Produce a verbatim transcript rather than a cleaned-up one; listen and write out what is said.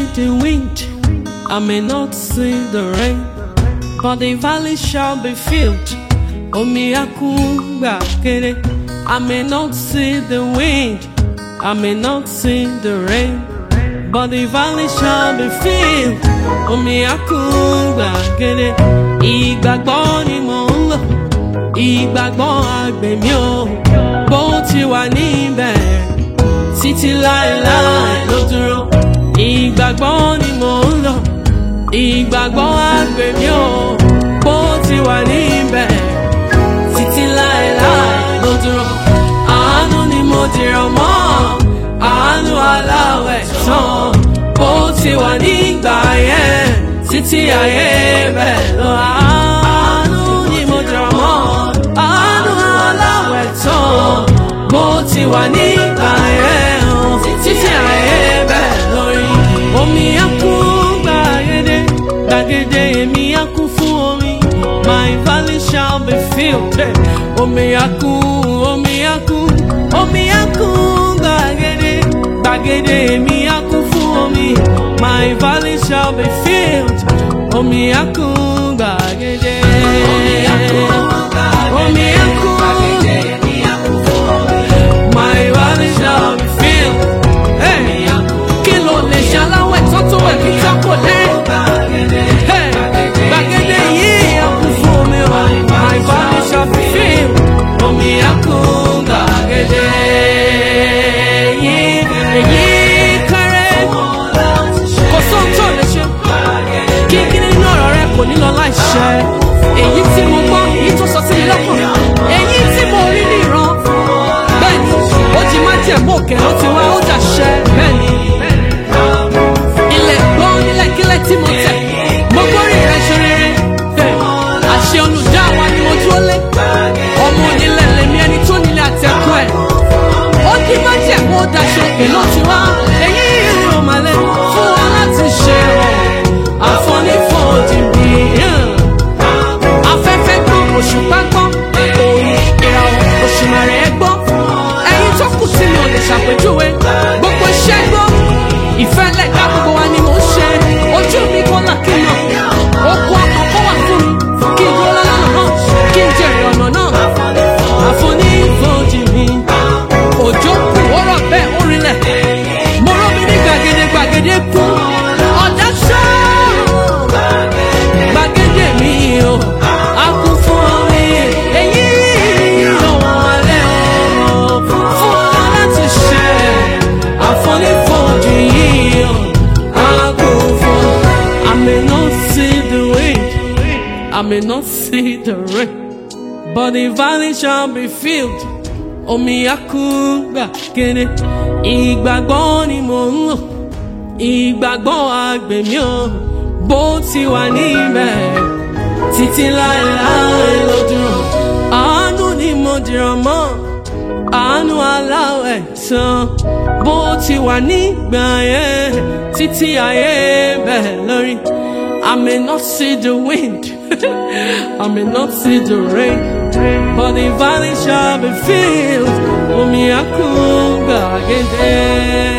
the wind, I may not see the rain, but the valley shall be filled. Omi akungba kere. I may not see the wind, I may not see the rain, but the valley shall be filled. Omi akungba kere. Ìgbàgbọ́ ni mò ń lò, ìgbàgbọ́ àgbèmí o, bó ti wà níbẹ̀ títí láéláé ló dúró. Ìgbàgbọ́ ni mò ń lò, ìgbàgbọ́ àgbèmí o, bó ti wà níbẹ̀ títí láéláé ló dúró. Àánú ni mo dìrọ̀ mọ́, àánú aláwẹ̀ tán, bó ti wà nígbà yẹn títí ayé bẹ̀ lọ. Àánú ni mo dìrọ̀ mọ́, àánú aláwẹ̀ tán, bó ti wà nígbà yẹn títí ayé bẹ̀ lórí. Omi á kún gbàgede, gbàgede èmi á kún fún omi. My valley shall be filled. Omi á kún, omi á kún, omi á kún gbàgede, gbàgede èmi á kún fún omi. My valley shall be filled. Omi á kún gbàgede, omi á kún gbàgede, omi á kún gbàgede èmi á kún fún omi. My valley shall be filled. Hey, kí ló lè ṣaláwẹ̀ tó tó ẹ̀ kí tá kò lé? Hey, gbàgede yìí á kún fún omi. My valley shall be filled. Omi á kún gbàgede yìí, èyí kéré. Kò sóhun tó lè ṣe kí kí nínú ọ̀rọ̀ rẹ kò ní lọ láìṣẹ. Èyí tí mo gbọ́, èyí tó sọ sí mi lọ́kàn, èyí tí mo rí ní ìran. Bẹ́ẹ̀ni, ó jí má jẹ̀ mọ́ òkè ló ti wá ó dàṣẹ. Bẹ́ẹ̀ni, ilẹ̀ gbọ́ nílẹ̀kílẹ̀ tí mo tẹ̀, mo gbórí rẹ̀ ṣe rere. Àṣẹ olùdá wa ni mo dúró lé. Ọmọ onílẹ̀ lèmi ẹni tó nílẹ̀ àtẹ̀kọ́ ẹ̀. Ó jí má jẹ̀ mọ́ ó dàṣẹ òkè ló ti wá. Èyí ìrìn òmàlẹ́ fún wa láti ṣe ọ̀. Àfọ̀nífọ̀dì bí afẹ́fẹ́ gbọ́, òṣùpá gbọ́, ìràwọ̀ òṣùmàrè gbọ́. Ẹyin tó kù tí mi ò lè ṣàpèjúwe, gbogbo iṣẹ́ gbọ́. Ìfẹ́ lẹ́ka gbogbo wa ni mò ń ṣe. Ojú mi kọ́ là kí n nà, okun ọkàn kọ́ wà fún mi. Kí n dúró lọ́nà náà, kí n jèrè ọ̀nà náà. Àfọ̀nífọ̀dì mi, òjò kù ó rọ̀ bẹ́ẹ̀ ó rinlẹ̀. Mo rọ́ mi ní gbàgede gbàgede kú. Ọ̀dà ṣáá gbàgede mi o, a kún fún omi. Èyí ọ̀wọ́n alẹ́ ọ̀rọ̀ fún wa láti ṣe. Àfọ̀nífọ̀dì yìí o, a kún fún. I may not see the wind, I may not see the rain, but the valley shall be filled. Omi á kún gbàgede. Ìgbàgbọ́ ni mò ń lò, ìgbàgbọ́ àgbèmí o, bó ti wà níbẹ̀ títí láéláé ló dúró. Àánú ni mo dìrọ̀ mọ́, àánú aláwẹ̀ tán, bó ti wà nígbà yẹn títí ayé bẹ̀ lórí. I may not see the wind, I may not see the rain, but the valley shall be filled. Omi á kún gbàgede.